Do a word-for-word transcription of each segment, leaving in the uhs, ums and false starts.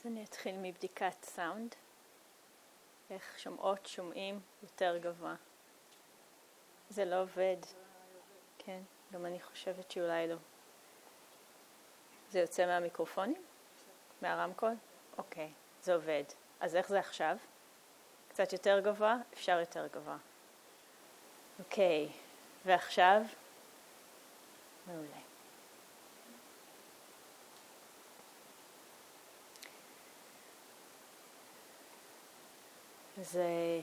אני אתחיל מבדיקת סאונד. איך שומעות, שומעים יותר גבוה. זה לא עובד. כן, גם אני חושבת שאולי לא. זה יוצא מהמיקרופונים? מהרמקול? אוקיי, זה עובד. אז איך זה עכשיו? קצת יותר גבוה? אפשר יותר גבוה. אוקיי, ועכשיו? מעולה. אז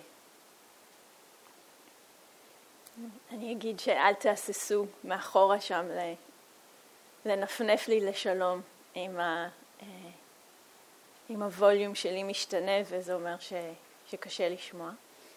אני אגיד שאל תהססו מאחורה שם לנפנף לי לשלום אם, ה, אם הווליום שלי משתנה, וזה אומר ש, שקשה לשמוע.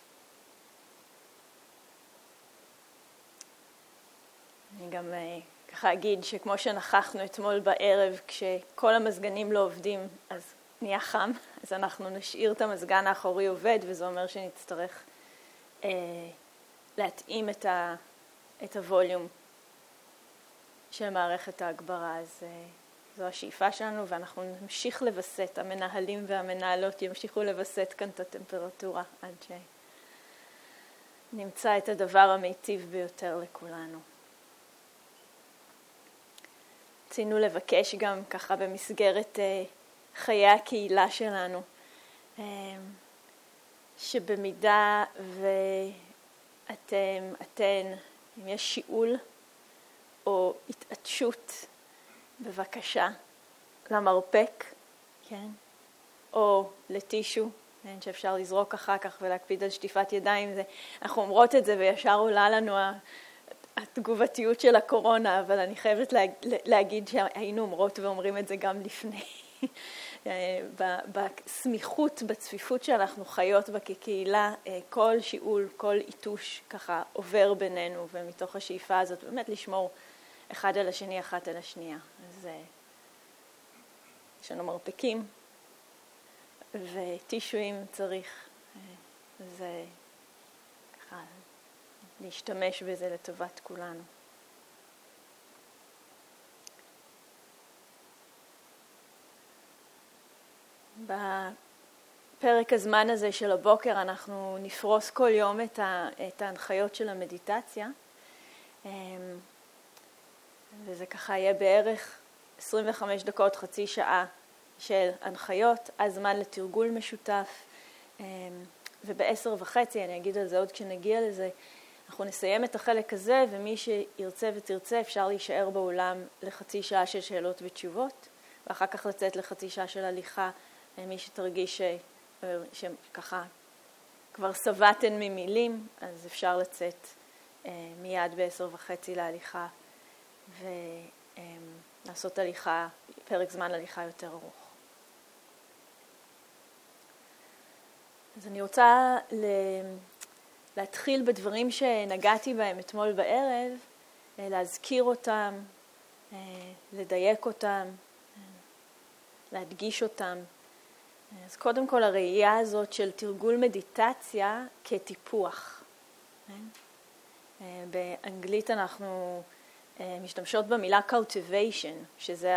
אני גם ככה אגיד שכמו שנכחנו אתמול בערב, כשכל המזגנים לא עובדים, אז נהיה חם, אז אנחנו נשאיר את המזגן האחורי עובד, וזה אומר שנצטרך אה, להתאים את, ה, את הווליום של מערכת ההגברה. אז אה, זו השאיפה שלנו, ואנחנו נמשיך לבסט, המנהלים והמנהלות ימשיכו לבסט כאן את הטמפרטורה, עד שנמצא את הדבר המיטיב ביותר לכולנו. רצינו לבקש גם ככה במסגרת אה, חיי הקהילה שלנו, שבמידה ואתם, אתן, אם יש שיעול או התעטשות, בבקשה, למרפק, כן? או לטישו, כן? שאפשר לזרוק אחר כך ולהקפיד על שטיפת ידיים. זה, אנחנו אומרות את זה וישר עולה לנו התגובתיות של הקורונה, אבל אני חייבת להגיד שהיינו אומרות ואומרים את זה גם לפני. בסמיכות, בצפיפות שאנחנו חיות בה כקהילה, כל שיעול, כל איתוש ככה עובר בינינו, ומתוך השאיפה הזאת באמת לשמור אחד על השני, אחת על השנייה. אז יש לנו מרפקים וטישויים צריך, זה ככה להשתמש בזה לטובת כולנו. בפרק הזמן הזה של הבוקר אנחנו נפרוס כל יום את, ה, את ההנחיות של המדיטציה, וזה ככה יהיה בערך עשרים וחמש דקות, חצי שעה של הנחיות, הזמן לתרגול משותף, ובעשר וחצי, אני אגיד על זה עוד כשנגיע לזה, אנחנו נסיים את החלק הזה, ומי שירצה ותרצה אפשר להישאר באולם לחצי שעה של שאלות ותשובות, ואחר כך לצאת לחצי שעה של הליכה, מי שתרגיש ש... שככה כבר שבעתן ממילים, אז אפשר לצאת מיד בעשר וחצי להליכה, ולעשות הליכה, פרק זמן הליכה יותר ארוך. אז אני רוצה להתחיל בדברים שנגעתי בהם אתמול בערב, להזכיר אותם, לדייק אותם, להדגיש אותם. אז קודם כל הראייה הזאת של תרגול מדיטציה כטיפוח. באנגלית אנחנו משתמשות במילה cultivation, שזה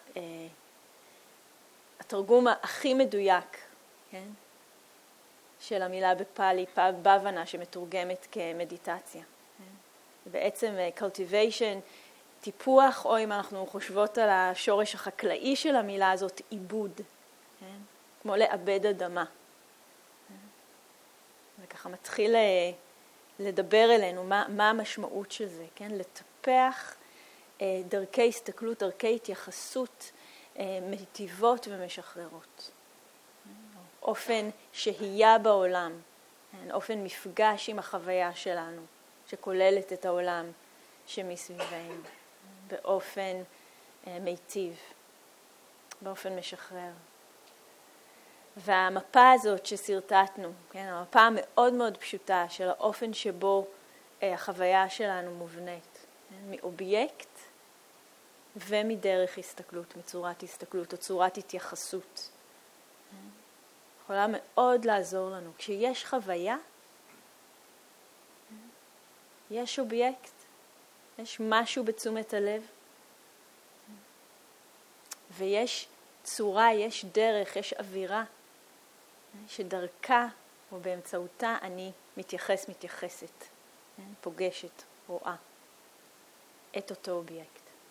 התרגום הכי מדויק, כן? של המילה בפאלי, בבנה, שמתורגמת כמדיטציה. בעצם cultivation, טיפוח, או אם אנחנו חושבות על השורש החקלאי של המילה הזאת, עיבוד. כן? כמו לאבד אדמה. וככה מתחיל לדבר אלינו מה, מה המשמעות של זה, כן? לטפח דרכי הסתכלות, דרכי התייחסות מיטיבות ומשחררות. אופן שהייה בעולם, אופן מפגש עם החוויה שלנו, שכוללת את העולם שמסביבנו, באופן מיטיב, באופן משחרר. והמפה הזאת שסרטטנו, כן, המפה המאוד מאוד פשוטה של האופן שבו החוויה שלנו מובנית, כן, מאובייקט ומדרך הסתכלות, מצורת הסתכלות או צורת התייחסות. יכולה מאוד לעזור לנו. כשיש חוויה, יש אובייקט, יש משהו בתשומת הלב, ויש צורה, יש דרך, יש אווירה, שדרכה או באמצעותה אני מתייחס, מתייחסת, פוגשת, רואה את אותו אובייקט.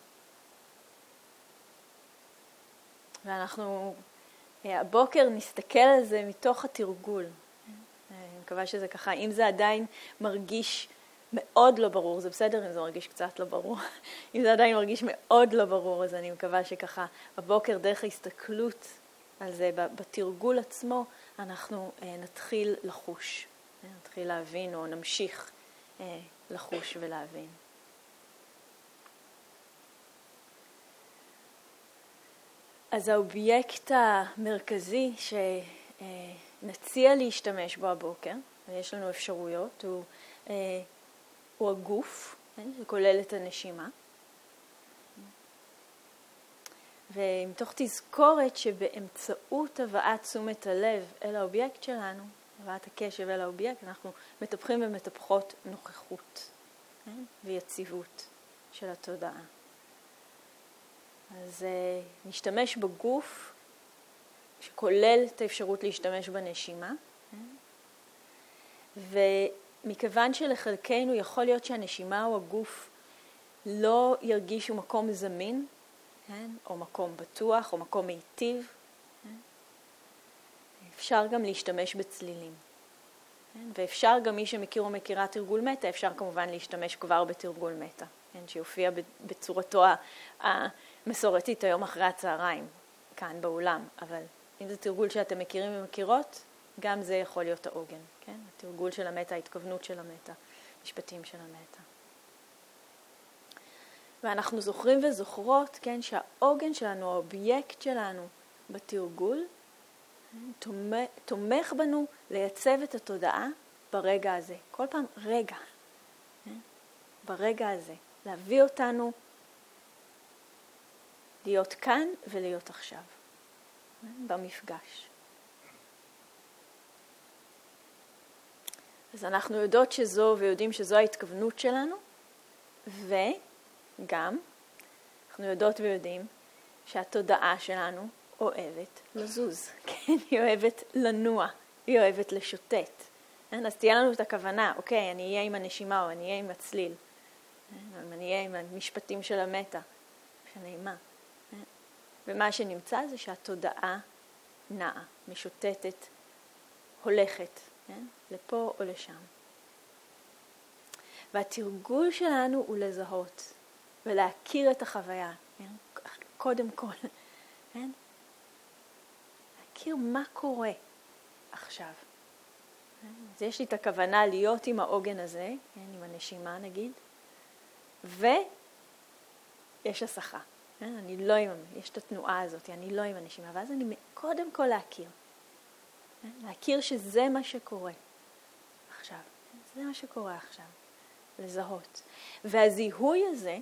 ואנחנו הבוקר נסתכל על זה מתוך התרגול. אני מקווה שזה ככה, אם זה עדיין מרגיש מאוד לא ברור, זה בסדר אם זה מרגיש קצת לא ברור, אם זה עדיין מרגיש מאוד לא ברור, אז אני מקווה שככה הבוקר דרך ההסתכלות על זה, בתרגול עצמו, אנחנו נתחיל לחוש, נתחיל להבין או נמשיך לחוש ולהבין. אז האובייקט המרכזי שנציע להשתמש בו הבוקר, ויש לנו אפשרויות, הוא, הוא הגוף, זה כולל את הנשימה. ומתוך תזכורת שבאמצעות הבאת תשומת הלב אל האובייקט שלנו, הבאת הקשב אל האובייקט, אנחנו מטפחים ומטפחות נוכחות ויציבות של התודעה. אז uh, נשתמש בגוף, שכולל את האפשרות להשתמש בנשימה. ומכיוון שלחלקנו יכול להיות שהנשימה או הגוף לא ירגישו מקום זמין, או מקום בטוח, או מקום מיטיב, אפשר גם להשתמש בצלילים. ואפשר גם מי שמכיר או מכירה תרגול מטה, אפשר כמובן להשתמש כבר בתרגול מטה, שיופיע בצורתו המסורתית היום אחרי הצהריים, כאן באולם. אבל אם זה תרגול שאתם מכירים ומכירות, גם זה יכול להיות העוגן. כן? התרגול של המטה, ההתכוונות של המטה, משפטים של המטה. ואנחנו זוכרים וזוכרות, כן, שהעוגן שלנו, האובייקט שלנו בתרגול, תומך, תומך בנו לייצב את התודעה ברגע הזה. כל פעם רגע, ברגע הזה, להביא אותנו להיות כאן ולהיות עכשיו, במפגש. אז אנחנו יודעות שזו ויודעים שזו ההתכוונות שלנו, וגם אנחנו יודעות ויודעים שהתודעה שלנו אוהבת לזוז, כן? היא אוהבת לנוע, היא אוהבת לשוטט. אז תהיה לנו את הכוונה, אוקיי, אני אהיה עם הנשימה או אני אהיה עם הצליל, אני אהיה עם המשפטים של המטה, שנעימה. ומה שנמצא זה שהתודעה נעה, משוטטת, הולכת, לפה או לשם. והתרגול שלנו הוא לזהות ולהכיר את החוויה, קודם כל. להכיר מה קורה עכשיו. אז יש לי את הכוונה להיות עם העוגן הזה, עם הנשימה נגיד, ויש הסחה. אני לא עם, יש את התנועה הזאת, אני לא עם הנשימה, ואז אני קודם כל להכיר. להכיר שזה מה שקורה עכשיו. זה מה שקורה עכשיו. לזהות. והזיהוי הזה,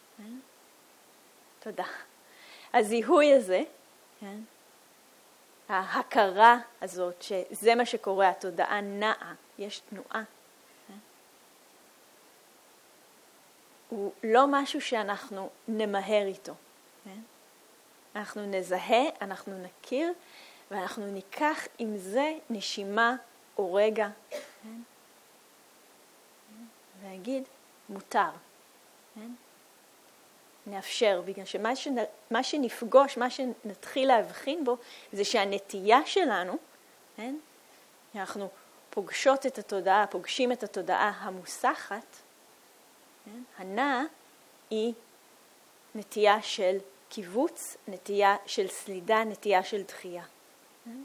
תודה. הזיהוי הזה, ההכרה הזאת שזה מה שקורה, התודעה נעה, יש תנועה. הוא לא משהו שאנחנו נמהר איתו. אנחנו נזהה, אנחנו נכיר, ואנחנו ניקח עם זה נשימה או רגע. להגיד, מותר. נאפשר, בגלל שמה שנ... מה שנפגוש, מה שנתחיל להבחין בו, זה שהנטייה שלנו, כן? אנחנו פוגשות את התודעה, פוגשים את התודעה המוסחת, כן? הנעה היא נטייה של קיבוץ, נטייה של סלידה, נטייה של דחייה. כן?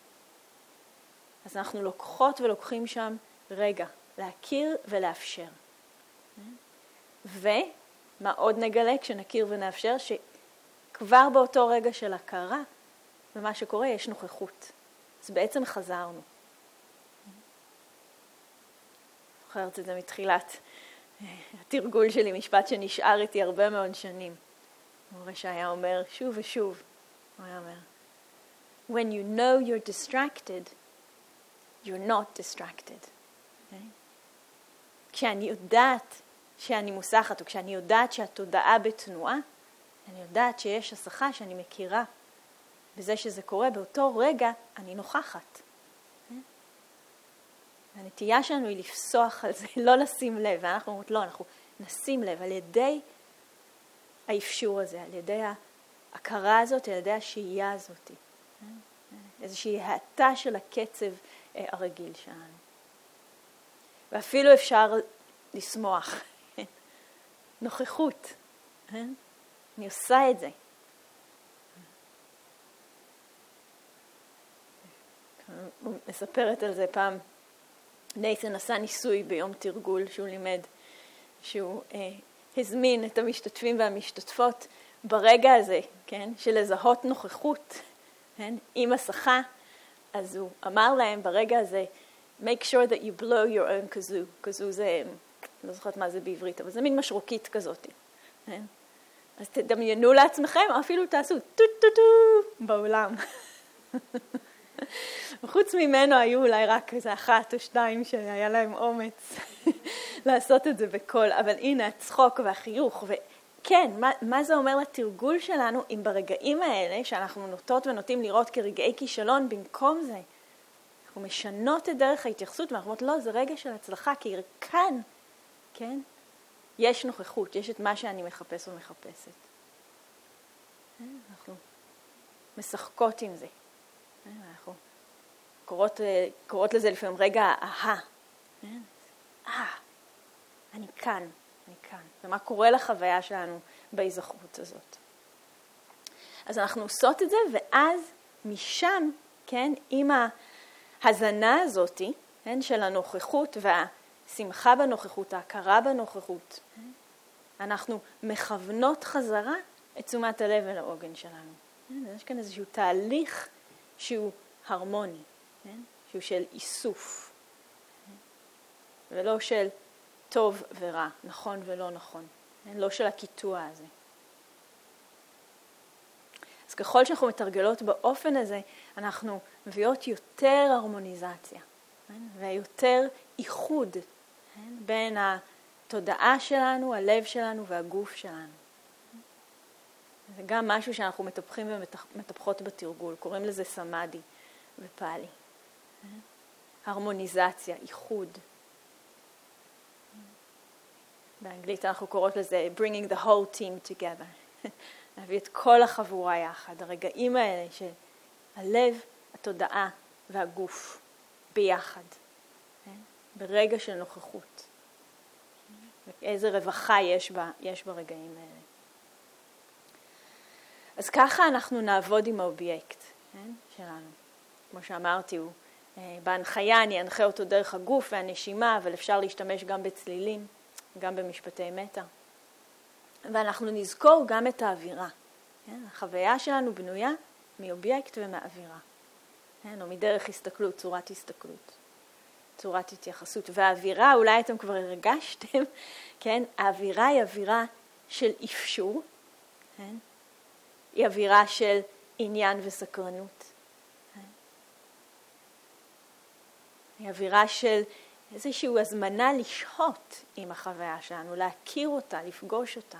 אז אנחנו לוקחות ולוקחים שם רגע, להכיר ולאפשר. כן? ו... מה עוד נגלה כשנכיר ונאפשר? שכבר באותו רגע של הכרה, ומה שקורה יש נוכחות. אז בעצם חזרנו. זוכרת את זה מתחילת התרגול שלי, משפט שנשאר איתי הרבה מאוד שנים. מורה שהיה אומר שוב ושוב, הוא היה אומר, When you know you're distracted, you're not distracted. Okay? כשאני יודעת שאני מוסחת, או כשאני יודעת שהתודעה בתנועה, אני יודעת שיש הסחה שאני מכירה. בזה שזה קורה, באותו רגע אני נוכחת. הנטייה שלנו היא לפסוח על זה, לא לשים לב, ואנחנו אומרות, לא, אנחנו נשים לב על ידי האפשור הזה, על ידי ההכרה הזאת, על ידי השהייה הזאת. איזושהי האטה של הקצב הרגיל שלנו. ואפילו אפשר לשמוח. נוכחות. אני עושה את זה. מספרת על זה פעם. נייתן עשה ניסוי ביום תרגול שהוא לימד, שהוא אה, הזמין את המשתתפים והמשתתפות ברגע הזה, כן, של לזהות נוכחות, כן, עם מסכה. אז הוא אמר להם ברגע הזה, make sure that you blow your own kazoo. kazoo זה, לא זוכרת מה זה בעברית, אבל זה מין משרוקית כזאת. כן? אז תדמיינו לעצמכם, או אפילו תעשו טו-טו-טו בעולם. וחוץ ממנו היו אולי רק איזה אחת או שתיים שהיה להם אומץ לעשות את זה בכל, אבל הנה הצחוק והחיוך, וכן, מה, מה זה אומר לתרגול שלנו אם ברגעים האלה שאנחנו נוטות ונוטים לראות כרגעי כישלון, במקום זה, אנחנו משנות את דרך ההתייחסות ואנחנו אומרות, לא, זה רגע של הצלחה, כי כאן, כן, יש נוכחות, יש את מה שאני מחפש ומחפשת. אנחנו משחקות עם זה. אנחנו קוראות, קוראות לזה לפעמים רגע האהה. אה, אני כאן, אני כאן. ומה קורה לחוויה שלנו בהיזכרות הזאת. אז אנחנו עושות את זה, ואז משם, כן, עם ההזנה הזאת, כן, של הנוכחות והשמחה בנוכחות, ההכרה בנוכחות, אנחנו מכוונות חזרה את תשומת הלב אל העוגן שלנו. יש כאן איזשהו תהליך שהוא הרמוני, שהוא של איסוף, ולא של טוב ורע, נכון ולא נכון, לא של הקיטוע הזה. אז ככל שאנחנו מתרגלות באופן הזה, אנחנו מביאות יותר הרמוניזציה, ויותר איחוד בין התודעה שלנו, הלב שלנו והגוף שלנו. זה גם משהו שאנחנו מטפחים ומטפחות בתרגול, קוראים לזה סמאדי ופאלי. הרמוניזציה, איחוד. באנגלית אנחנו קוראות לזה bringing the whole team together. להביא את כל החבורה יחד, הרגעים האלה של הלב, התודעה והגוף ביחד. ברגע של נוכחות. ואיזה רווחה יש, בה, יש ברגעים האלה. אז ככה אנחנו נעבוד עם האובייקט, כן, שלנו. כמו שאמרתי, הוא, בהנחיה אני אנחה אותו דרך הגוף והנשימה, אבל אפשר להשתמש גם בצלילים, גם במשפטי מטה. ואנחנו נזכור גם את האווירה. כן? החוויה שלנו בנויה מאובייקט ומאווירה. כן? או מדרך הסתכלות, צורת הסתכלות, צורת התייחסות. והאווירה, אולי אתם כבר הרגשתם, כן? האווירה היא אווירה של אפשור, כן? היא אווירה של עניין וסקרנות. היא אווירה של איזושהי הזמנה לשהות עם החוויה שלנו, להכיר אותה, לפגוש אותה.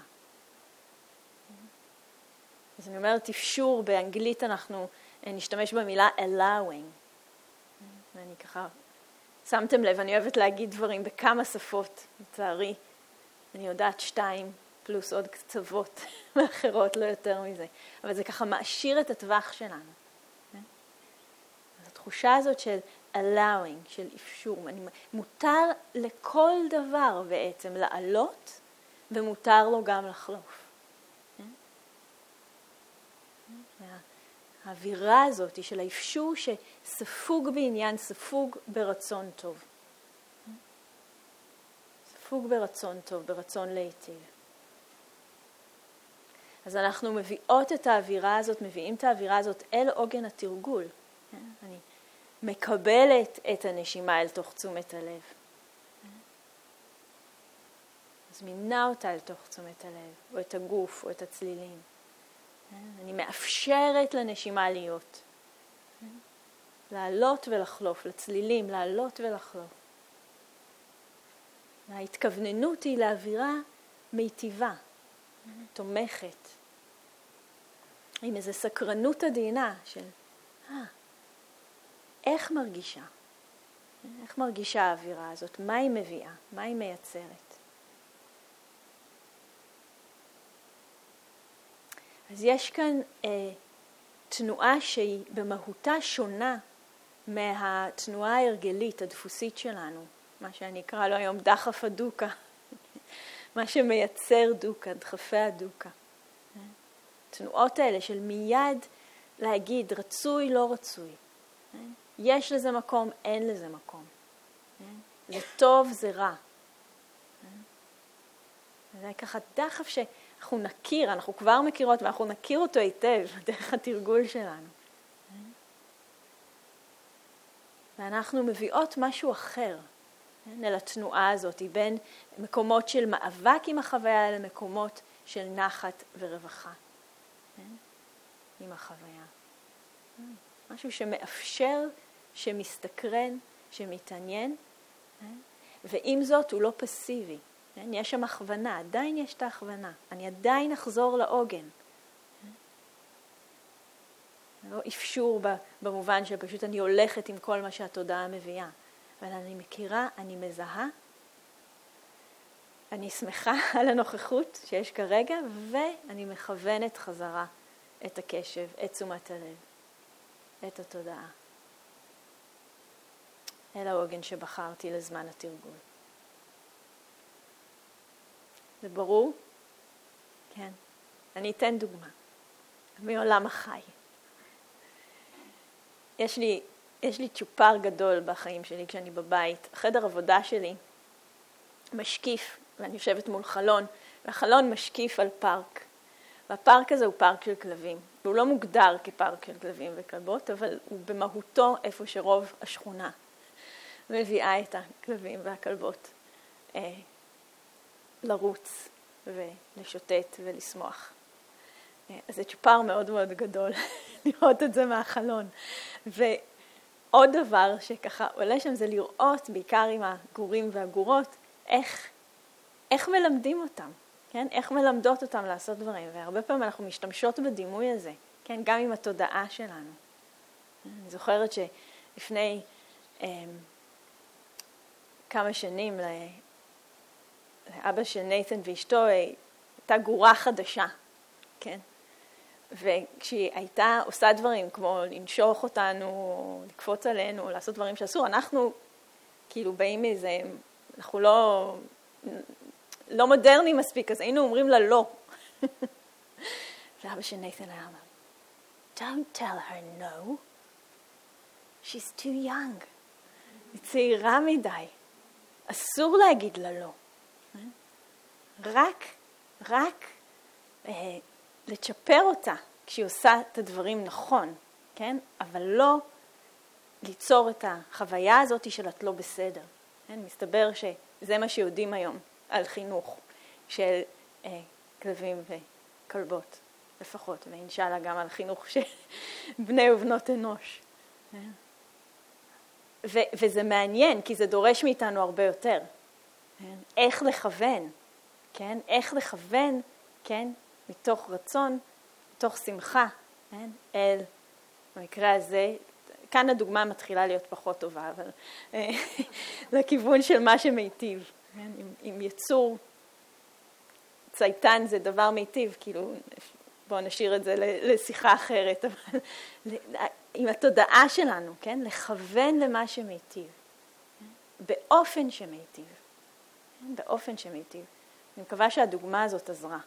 אז אני אומרת, אפשור, באנגלית אנחנו נשתמש במילה allowing. ואני ככה, שמתם לב, אני אוהבת להגיד דברים בכמה שפות, לצערי. אני יודעת שתיים, פלוס עוד קצוות מאחרות, לא יותר מזה. אבל זה ככה מעשיר את הטווח שלנו. אז התחושה הזאת של allowing, של אפשור, מותר לכל דבר בעצם לעלות, ומותר לו גם לחלוף. האווירה הזאת של האפשור שספוג בעניין, ספוג ברצון טוב. ספוג ברצון טוב, ברצון להיטיב. אז אנחנו מביאות את האווירה הזאת, מביאים את האווירה הזאת אל עוגן התרגול. אני מקבלת את הנשימה אל תוך תשומת הלב. מזמינה אותה אל תוך תשומת הלב, או את הגוף, או את הצלילים. אני מאפשרת לנשימה להיות. לעלות ולחלוף, לצלילים, לעלות ולחלוף. ההתכווננות היא לאווירה מיטיבה, תומכת. עם איזו סקרנות עדינה של, אה, איך מרגישה? איך מרגישה האווירה הזאת? מה היא מביאה? מה היא מייצרת? אז יש כאן אה, תנועה שהיא במהותה שונה מהתנועה ההרגלית, הדפוסית שלנו, מה שאני אקרא לו היום דחף הדוקה, מה שמייצר דוקה, דחפי הדוקה. תנועות האלה של מיד להגיד רצוי, לא רצוי. יש לזה מקום, אין לזה מקום. זה טוב, זה רע. זה ככה דחף שאנחנו נכיר, אנחנו כבר מכירות ואנחנו נכיר אותו היטב דרך התרגול שלנו. ואנחנו מביאות משהו אחר אל התנועה הזאת, בין מקומות של מאבק עם החוויה למקומות של נחת ורווחה. עם החוויה. משהו שמאפשר, שמסתקרן, שמתעניין, ועם זאת הוא לא פסיבי. יש שם הכוונה, עדיין יש את ההכוונה. אני עדיין אחזור לעוגן. לא אפשור במובן שפשוט אני הולכת עם כל מה שהתודעה מביאה. אבל אני מכירה, אני מזהה, אני שמחה על הנוכחות שיש כרגע, ואני מכוונת חזרה את הקשב, את תשומת הלב, את התודעה. אל העוגן שבחרתי לזמן התרגול. זה ברור? כן. אני אתן דוגמה. מעולם החי. יש לי, יש לי צ'ופר גדול בחיים שלי כשאני בבית. החדר עבודה שלי משקיף, ואני יושבת מול חלון, והחלון משקיף על פארק. והפארק הזה הוא פארק של כלבים. והוא לא מוגדר כפארק של כלבים וכלבות, אבל הוא במהותו איפה שרוב השכונה מביאה את הכלבים והכלבות אה, לרוץ ולשוטט ולשמוח. אה, אז זה צ'ופר מאוד מאוד גדול לראות את זה מהחלון. ועוד דבר שככה עולה שם זה לראות, בעיקר עם הגורים והגורות, איך, איך מלמדים אותם. כן? איך מלמדות אותם לעשות דברים, והרבה פעמים אנחנו משתמשות בדימוי הזה, כן? גם עם התודעה שלנו. אני זוכרת שלפני אה, כמה שנים לאבא של נייתן ואשתו הייתה גורה חדשה, כן? וכשהיא הייתה עושה דברים כמו לנשוך אותנו, לקפוץ עלינו, לעשות דברים שאסור, אנחנו כאילו באים מזה, אנחנו לא... לא מודרני מספיק, אז היינו אומרים לה לא. ואבא של נייתן היה אמר, Don't tell her no. She's too young. היא צעירה מדי. אסור להגיד לה לא. רק, רק אה, לצ'פר אותה כשהיא עושה את הדברים נכון, כן? אבל לא ליצור את החוויה הזאת של את לא בסדר. כן? מסתבר שזה מה שיודעים היום. על חינוך של אה, כלבים וכלבות לפחות, ואינשאללה גם על חינוך של בני ובנות אנוש. ו- וזה מעניין, כי זה דורש מאיתנו הרבה יותר. כן? איך לכוון, כן? איך לכוון, כן? מתוך רצון, מתוך שמחה, כן? אל, במקרה הזה, כאן הדוגמה מתחילה להיות פחות טובה, אבל לכיוון של מה שמיטיב. אם, אם יצור צייתן זה דבר מיטיב, כאילו בואו נשאיר את זה לשיחה אחרת, אבל עם התודעה שלנו, כן? לכוון למה שמיטיב, באופן שמיטיב, באופן שמיטיב. אני מקווה שהדוגמה הזאת עזרה.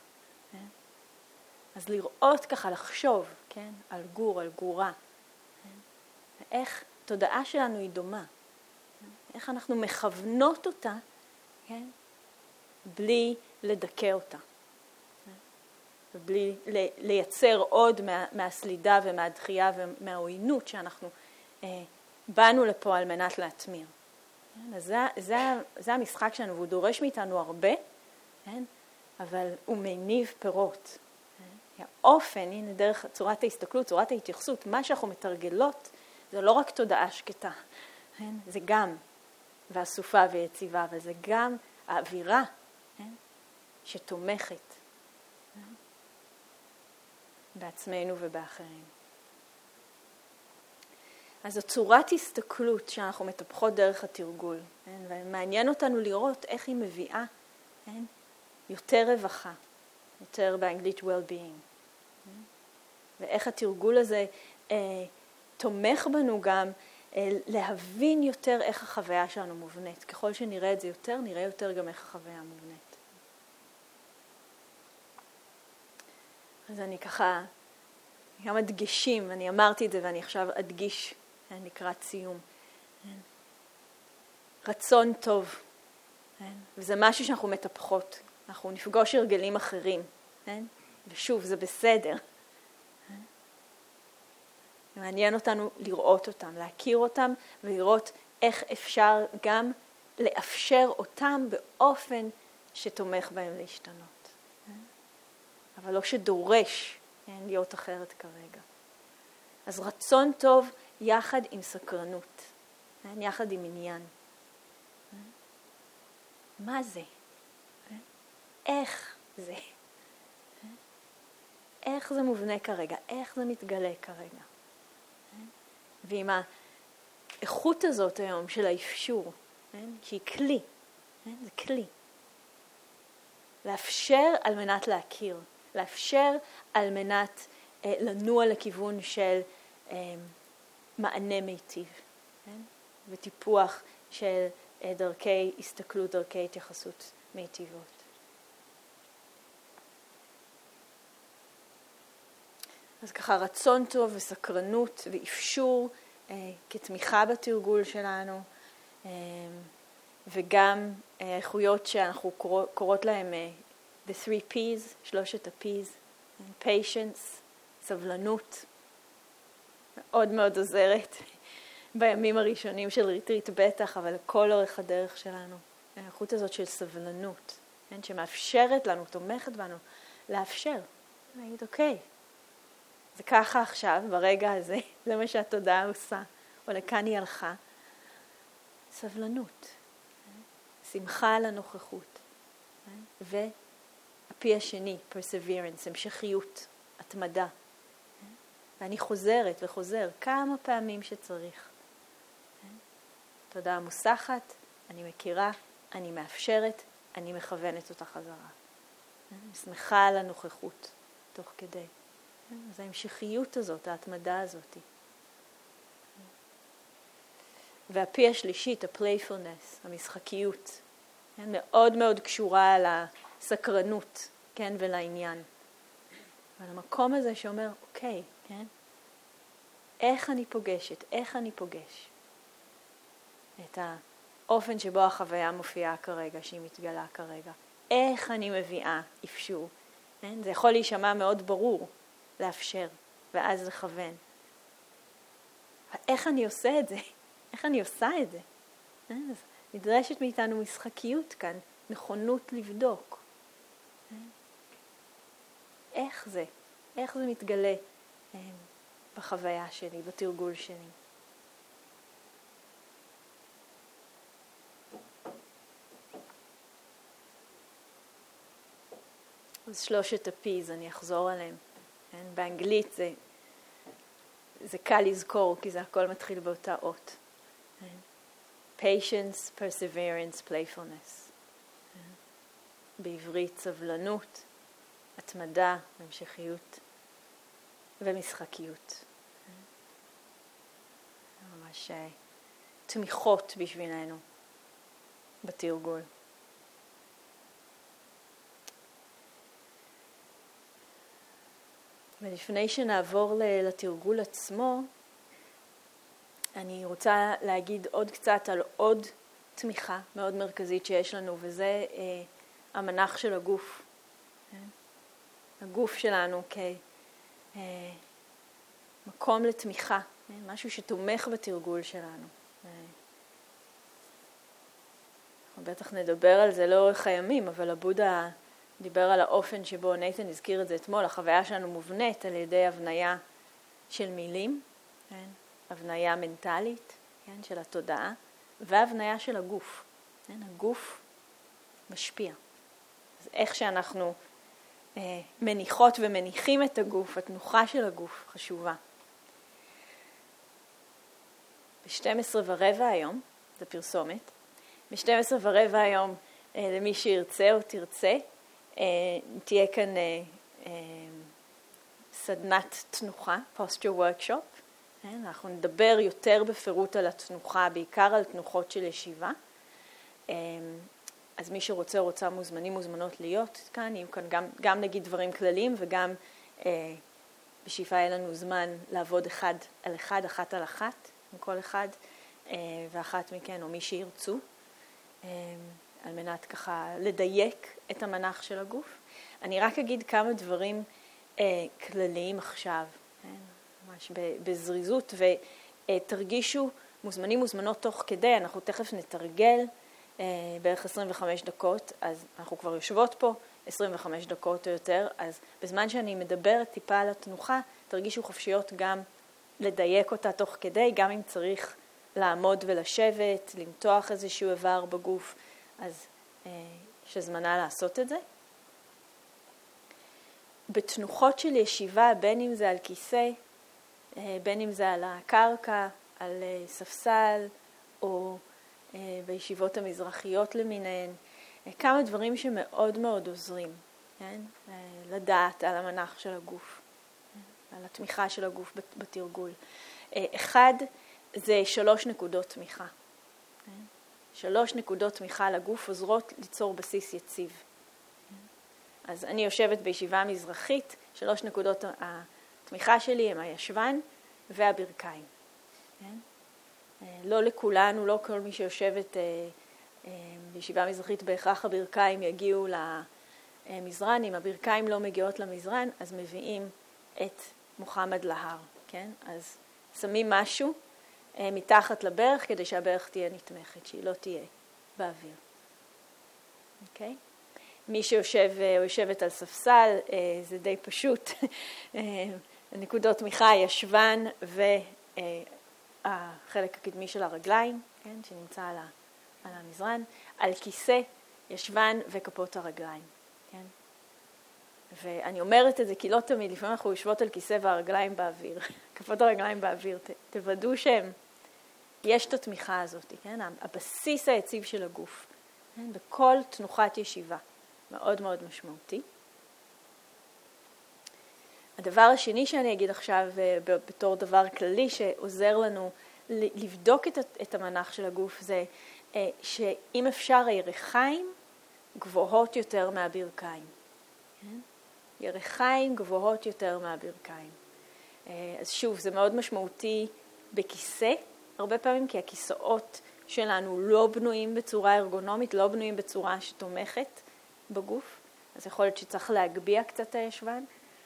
אז לראות ככה, לחשוב, כן? על גור, על גורה. ואיך התודעה שלנו היא דומה. איך אנחנו מכוונות אותה, כן? בלי לדכא אותה. ובלי לייצר עוד מה, מהסלידה ומהדחייה ומהעוינות שאנחנו אה, באנו לפה על מנת להטמיר. כן? אז זה, זה, זה המשחק שלנו, והוא דורש מאיתנו הרבה, כן? אבל הוא מניב פירות. כן? האופן, הנה דרך צורת ההסתכלות, צורת ההתייחסות, מה שאנחנו מתרגלות, זה לא רק תודעה שקטה, כן? זה גם והסופה ויציבה, וזה גם האווירה, כן? שתומכת. בעצמנו ובאחרים. אז זו צורת הסתכלות שאנחנו מטפחות דרך התרגול, כן? ומעניין אותנו לראות איך היא מביאה, כן? יותר רווחה, יותר באנגלית well-being. כן? ואיך התרגול הזה אה, תומך בנו גם אה, להבין יותר איך החוויה שלנו מובנית. ככל שנראה את זה יותר, נראה יותר גם איך החוויה מובנית. אז אני ככה, כמה דגשים, אני אמרתי את זה ואני עכשיו אדגיש לקראת סיום. רצון טוב, וזה משהו שאנחנו מטפחות. אנחנו נפגוש הרגלים אחרים, ושוב, זה בסדר. מעניין אותנו לראות אותם, להכיר אותם ולראות איך אפשר גם לאפשר אותם באופן שתומך בהם להשתנות. אבל לא שדורש להיות אחרת כרגע. אז רצון טוב יחד עם סקרנות, יחד עם עניין. מה זה? איך זה? איך זה מובנה כרגע? איך זה מתגלה כרגע? ועם האיכות הזאת היום של האפשור, שהיא כלי, זה כלי. לאפשר על מנת להכיר, לאפשר על מנת אה, לנוע לכיוון של אה, מענה מיטיב, כן? וטיפוח של אה, דרכי הסתכלות, דרכי התייחסות מיטיבות. אז ככה רצון טוב וסקרנות ואפשור אה, כתמיכה בתרגול שלנו, אה, וגם איכויות שאנחנו קוראות, קוראות להם אה, the three P's, שלושת ה-P's, patience, סבלנות, מאוד מאוד עוזרת בימים הראשונים של ריטריט בטח, אבל לכל אורך הדרך שלנו. האיכות הזאת של סבלנות, כן, שמאפשרת לנו, תומכת בנו, לאפשר, להגיד, אוקיי, זה ככה עכשיו, ברגע הזה, זה מה שהתודעה עושה, או לכאן היא הלכה. סבלנות, שמחה על הנוכחות, והפי השני, perseverance, המשכיות, התמדה. ואני חוזרת וחוזר כמה פעמים שצריך. תודעה מוסחת, אני מכירה, אני מאפשרת, אני מכוונת אותה חזרה. אני שמחה על הנוכחות תוך כדי. אז ההמשכיות הזאת, ההתמדה הזאת. והפי השלישית, ה-playfulness, המשחקיות, כן, מאוד מאוד קשורה לסקרנות, כן, ולעניין. אבל המקום הזה שאומר, אוקיי, כן, איך אני פוגשת, איך אני פוגש את האופן שבו החוויה מופיעה כרגע, שהיא מתגלה כרגע. איך אני מביאה אפשור. כן? זה יכול להישמע מאוד ברור, לאפשר, ואז לכוון. אבל איך אני עושה את זה? איך אני עושה את זה? אז נדרשת מאיתנו משחקיות כאן, נכונות לבדוק. איך זה? איך זה מתגלה בחוויה שלי, בתרגול שלי? אז שלושת ה-P's, אני אחזור עליהם. באנגלית זה, זה קל לזכור, כי זה הכל מתחיל באותה אות. Patience, perseverance, playfulness. בעברית סבלנות, התמדה, המשכיות ומשחקיות. ממש תמיכות בשבילנו בתרגול. ולפני שנעבור לתרגול עצמו, אני רוצה להגיד עוד קצת על עוד תמיכה מאוד מרכזית שיש לנו, וזה אה, המנח של הגוף. הגוף שלנו כמקום לתמיכה, משהו שתומך בתרגול שלנו. אנחנו בטח נדבר על זה לאורך הימים, אבל הבודה דיבר על האופן שבו נייתן הזכיר את זה אתמול, החוויה שלנו מובנית על ידי הבניה של מילים, כן? הבניה מנטלית, כן? של התודעה, והבניה של הגוף. כן? הגוף משפיע. אז איך שאנחנו מניחות ומניחים את הגוף, התנוחה של הגוף חשובה. ב-שתים עשרה ורבע היום, זה פרסומת, ב-שתים עשרה ורבע היום, למי שירצה או תרצה, תהיה כאן סדנת תנוחה, posture workshop. אנחנו נדבר יותר בפירוט על התנוחה, בעיקר על תנוחות של ישיבה. אז מי שרוצה או רוצה מוזמנים מוזמנות להיות כאן, יהיו כאן גם, גם נגיד דברים כלליים וגם אה, בשאיפה יהיה לנו זמן לעבוד אחד על אחד, אחת על אחת, עם כל אחד אה, ואחת מכן או מי שירצו, אה, על מנת ככה לדייק את המנח של הגוף. אני רק אגיד כמה דברים אה, כלליים עכשיו, אה, ממש בזריזות, ותרגישו מוזמנים מוזמנות תוך כדי, אנחנו תכף נתרגל, בערך עשרים וחמש דקות, אז אנחנו כבר יושבות פה עשרים וחמש דקות או יותר, אז בזמן שאני מדברת טיפה על התנוחה, תרגישו חופשיות גם לדייק אותה תוך כדי, גם אם צריך לעמוד ולשבת, למתוח איזשהו איבר בגוף, אז שזמנה לעשות את זה. בתנוחות של ישיבה, בין אם זה על כיסא, בין אם זה על הקרקע, על ספסל, או בישיבות המזרחיות למיניהן, כמה דברים שמאוד מאוד עוזרים, כן? לדעת על המנח של הגוף, על התמיכה של הגוף בתרגול. אחד, זה שלוש נקודות תמיכה. שלוש נקודות תמיכה לגוף עוזרות ליצור בסיס יציב. אז אני יושבת בישיבה מזרחית, שלוש נקודות התמיכה שלי הם הישבן והברכיים. לא לכולנו, לא כל מי שיושבת בישיבה מזרחית בהכרח הברכיים יגיעו למזרן. אם הברכיים לא מגיעות למזרן, אז מביאים את מוחמד להר, כן? אז שמים משהו מתחת לברך כדי שהברך תהיה נתמכת, שהיא לא תהיה באוויר. אוקיי? מי שיושב או יושבת על ספסל, זה די פשוט. נקודות תמיכה, ישבן והחלק הקדמי של הרגליים, כן? שנמצא על, על המזרן. על כיסא, ישבן וכפות הרגליים. כן? ואני אומרת את זה כי לא תמיד, לפעמים אנחנו יושבות על כיסא והרגליים באוויר. כפות הרגליים באוויר, ת, תוודאו שהם, יש את התמיכה הזאת, כן? הבסיס היציב של הגוף. כן? בכל תנוחת ישיבה. מאוד מאוד משמעותי. הדבר השני שאני אגיד עכשיו בתור דבר כללי שעוזר לנו לבדוק את המנח של הגוף זה שאם אפשר הירכיים גבוהות יותר מהברכיים. ירכיים גבוהות יותר מהברכיים. אז שוב, זה מאוד משמעותי בכיסא, הרבה פעמים כי הכיסאות שלנו לא בנויים בצורה ארגונומית, לא בנויים בצורה שתומכת בגוף, אז יכול להיות שצריך להגביה קצת הישבן.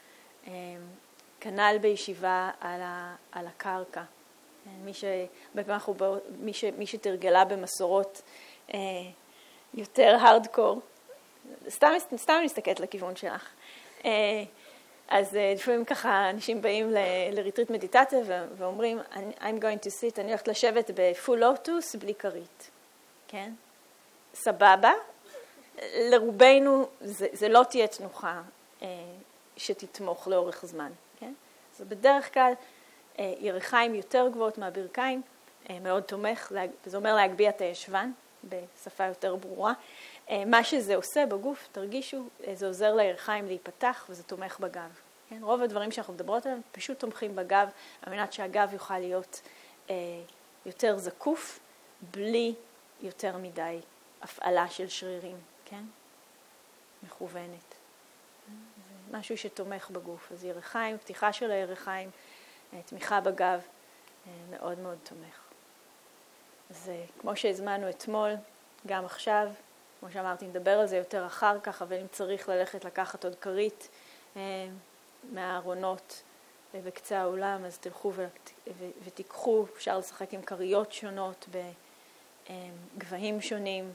כנ"ל בישיבה על, ה, על הקרקע. מי, ש, אנחנו, מי, ש, מי שתרגלה במסורות יותר הארדקור, סתם, סתם נסתכלת לכיוון שלך. אז לפעמים ככה אנשים באים ל, לריטריט מדיטציה ואומרים, I'm going to sit, אני הולכת לשבת בפול לוטוס בלי כרית. כן? סבבה. לרובנו זה, זה לא תהיה תנוחה אה, שתתמוך לאורך זמן. כן? אז בדרך כלל אה, ירכיים יותר גבוהות מהברכיים, אה, מאוד תומך, זה אומר להגביה את הישבן בשפה יותר ברורה. אה, מה שזה עושה בגוף, תרגישו, אה, זה עוזר לירכיים להיפתח וזה תומך בגב. כן? רוב הדברים שאנחנו מדברות עליהם פשוט תומכים בגב, על מנת שהגב יוכל להיות אה, יותר זקוף, בלי יותר מדי הפעלה של שרירים. כן? מכוונת. זה משהו שתומך בגוף. אז ירכיים, פתיחה של הירכיים, תמיכה בגב, מאוד מאוד תומך. אז כמו שהזמנו אתמול, גם עכשיו, כמו שאמרתי, נדבר על זה יותר אחר כך, אבל אם צריך ללכת לקחת עוד כרית מהארונות בקצה האולם, אז תלכו ותיקחו, אפשר לשחק עם כריות שונות בגבהים שונים,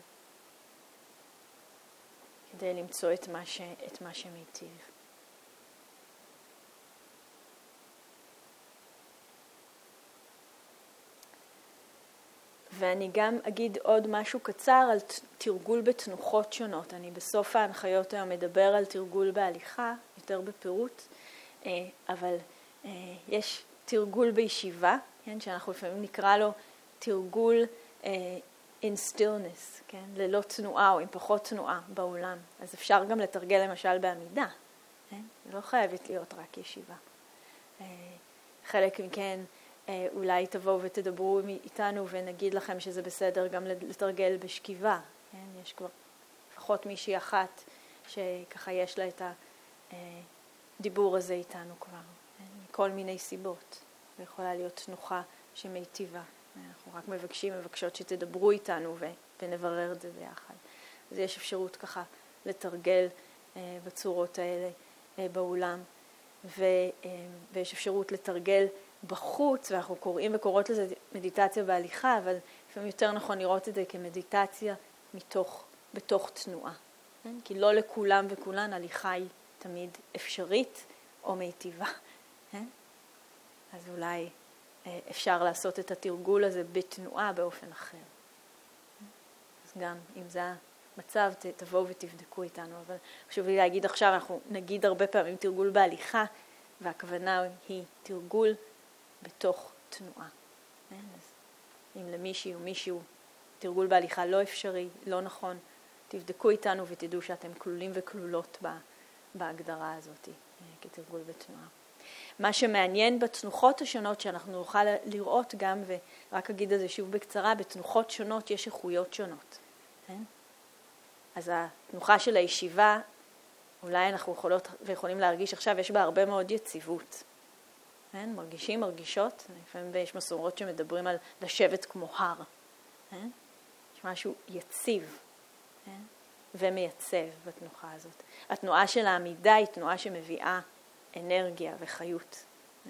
כדי למצוא את מה, ש, את מה שמיטיב. ואני גם אגיד עוד משהו קצר על תרגול בתנוחות שונות. אני בסוף ההנחיות היום מדבר על תרגול בהליכה, יותר בפירוט, אבל יש תרגול בישיבה, כן, שאנחנו לפעמים נקרא לו תרגול in stillness, כן, ללא תנועה או עם פחות תנועה באולם. אז אפשר גם לתרגל למשל בעמידה, כן? לא חייבת להיות רק ישיבה. חלק מכן אולי תבואו ותדברו איתנו ונגיד לכם שזה בסדר גם לתרגל בשכיבה. כן? יש כבר לפחות מישהי אחת שככה יש לה את הדיבור הזה איתנו כבר, כן? מכל מיני סיבות. זה יכולה להיות תנוחה שמיטיבה. אנחנו רק מבקשים, מבקשות שתדברו איתנו ונברר את זה ביחד. אז יש אפשרות ככה לתרגל בצורות האלה באולם, ויש אפשרות לתרגל בחוץ, ואנחנו קוראים וקוראות לזה מדיטציה בהליכה, אבל לפעמים יותר נכון לראות את זה כמדיטציה מתוך, בתוך תנועה. כן? כי לא לכולם וכולן הליכה היא תמיד אפשרית או מיטיבה. כן? אז אולי אפשר לעשות את התרגול הזה בתנועה באופן אחר. אז גם אם זה המצב, תבואו ותבדקו איתנו. אבל חשוב לי להגיד עכשיו, אנחנו נגיד הרבה פעמים תרגול בהליכה, והכוונה היא תרגול בתוך תנועה. אז אם למישהי או מישהו תרגול בהליכה לא אפשרי, לא נכון, תבדקו איתנו ותדעו שאתם כלולים וכלולות בהגדרה הזאת כתרגול בתנועה. מה שמעניין בתנוחות השונות שאנחנו נוכל לראות גם, ורק אגיד את זה שוב בקצרה, בתנוחות שונות יש איכויות שונות. כן? אז התנוחה של הישיבה, אולי אנחנו יכולות ויכולים להרגיש עכשיו, יש בה הרבה מאוד יציבות. כן? מרגישים, מרגישות, לפעמים יש מסורות שמדברים על לשבת כמו הר. כן? יש משהו יציב, כן? ומייצב בתנוחה הזאת. התנועה של העמידה היא תנועה שמביאה אנרגיה וחיות.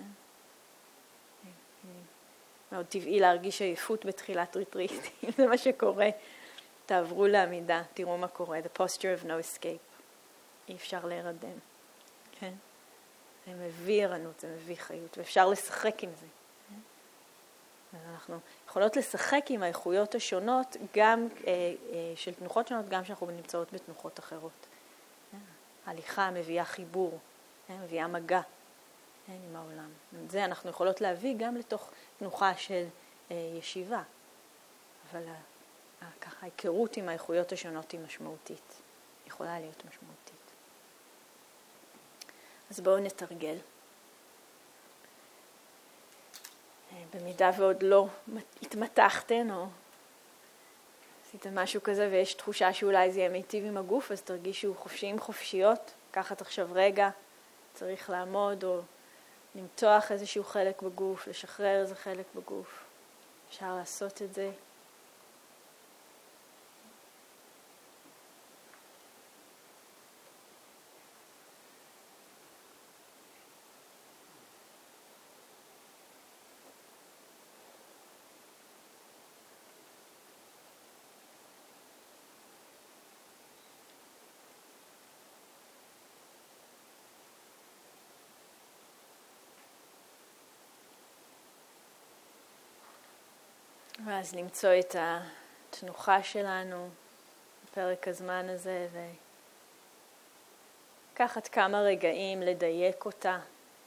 מאוד טבעי להרגיש עייפות בתחילת ריטריט, אם זה מה שקורה. תעברו לעמידה, תראו מה קורה. The posture of no escape. אי אפשר להירדם. כן? זה מביא ערנות, זה מביא חיות, ואפשר לשחק עם זה. אז אנחנו יכולות לשחק עם האיכויות השונות, גם אה, אה, של תנוחות שונות, גם שאנחנו נמצאות בתנוחות אחרות. הליכה מביאה חיבור. מביאה מגע עם העולם. את זה אנחנו יכולות להביא גם לתוך תנוחה של ישיבה. אבל ככה ההיכרות עם האיכויות השונות היא משמעותית. יכולה להיות משמעותית. אז בואו נתרגל. במידה ועוד לא התמתחתן או עשיתם משהו כזה ויש תחושה שאולי זה יהיה מיטיב עם הגוף, אז תרגישו חופשיים חופשיות. לקחת עכשיו רגע. צריך לעמוד או למתוח איזשהו חלק בגוף, לשחרר איזה חלק בגוף. אפשר לעשות את זה. ואז למצוא את התנוחה שלנו בפרק הזמן הזה ולקחת כמה רגעים לדייק אותה.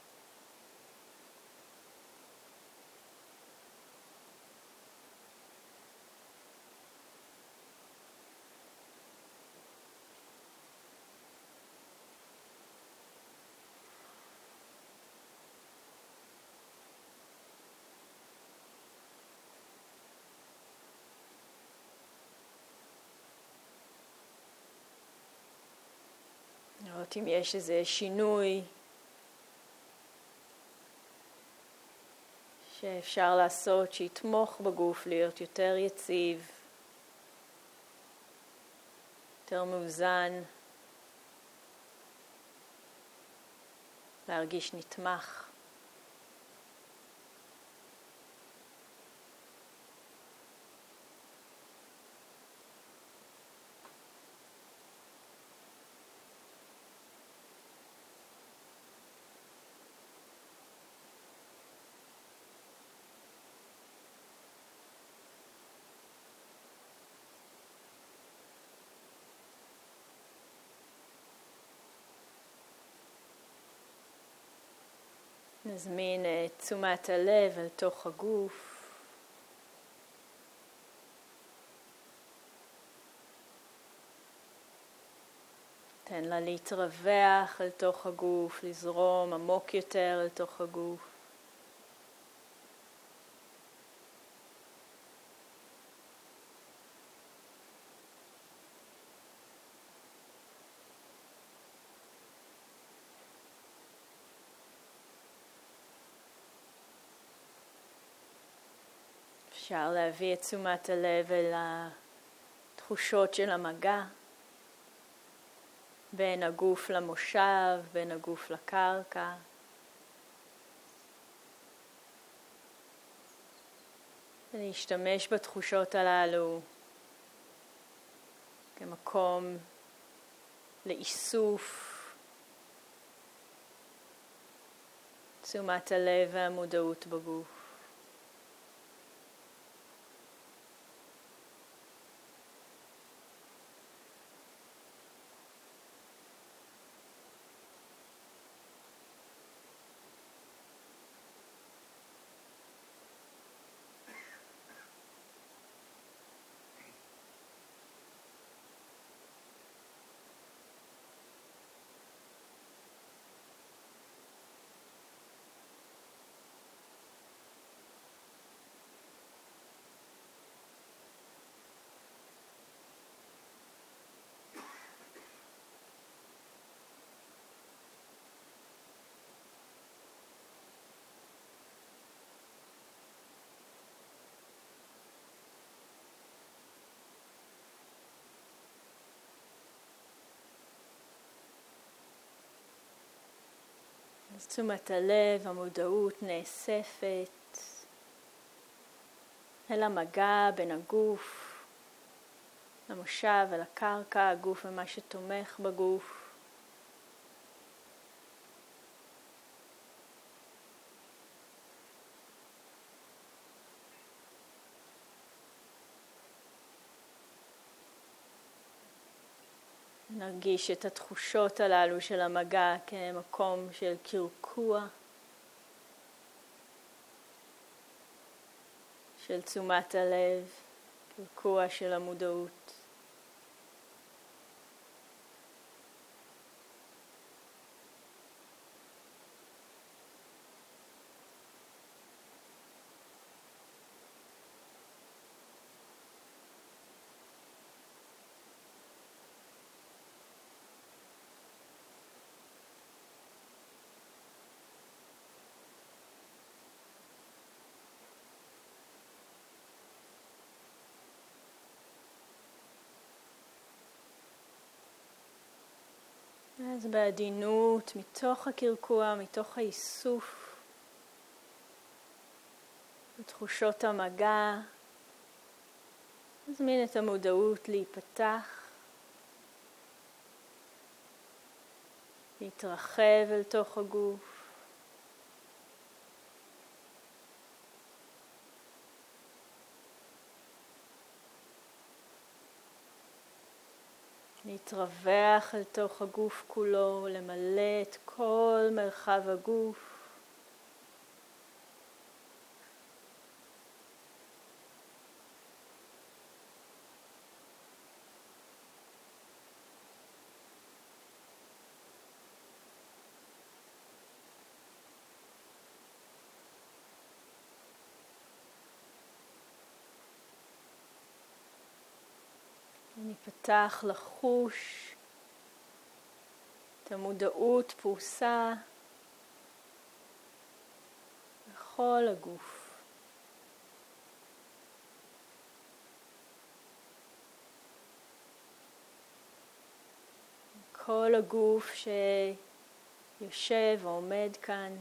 לראות אם יש איזה שינוי שאפשר לעשות שיתמוך בגוף להיות יותר יציב, יותר מאוזן, להרגיש נתמך. נזמין את תשומת הלב אל תוך הגוף. תן לה להתרווח אל תוך הגוף, לזרום עמוק יותר אל תוך הגוף. אפשר להביא את תשומת הלב אל התחושות של המגע בין הגוף למושב, בין הגוף לקרקע. ולהשתמש בתחושות הללו כמקום לאיסוף תשומת הלב והמודעות בגוף. אז תשומת הלב, המודעות נאספת אל המגע בין הגוף למושב ולקרקע, הגוף ומה שתומך בגוף. נרגיש את התחושות הללו של המגע כמקום של קרקוע, של תשומת הלב, קרקוע של המודעות. אז בעדינות, מתוך הקרקוע, מתוך האיסוף, בתחושות המגע, נזמין את המודעות להיפתח, להתרחב אל תוך הגוף. להתרווח אל תוך הגוף כולו, למלא את כל מרחב הגוף. ניפתח לחוש את המודעות פרוסה בכל הגוף. כל הגוף שיושב ועומד כאן.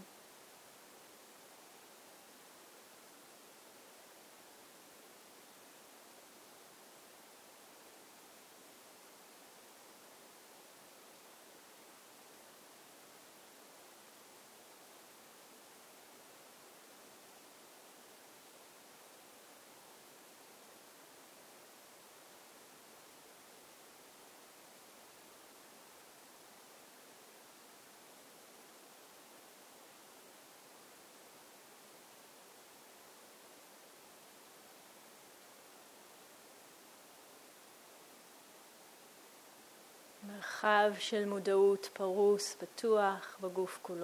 מרחב של מודעות פרוס, פתוח, בגוף כולו.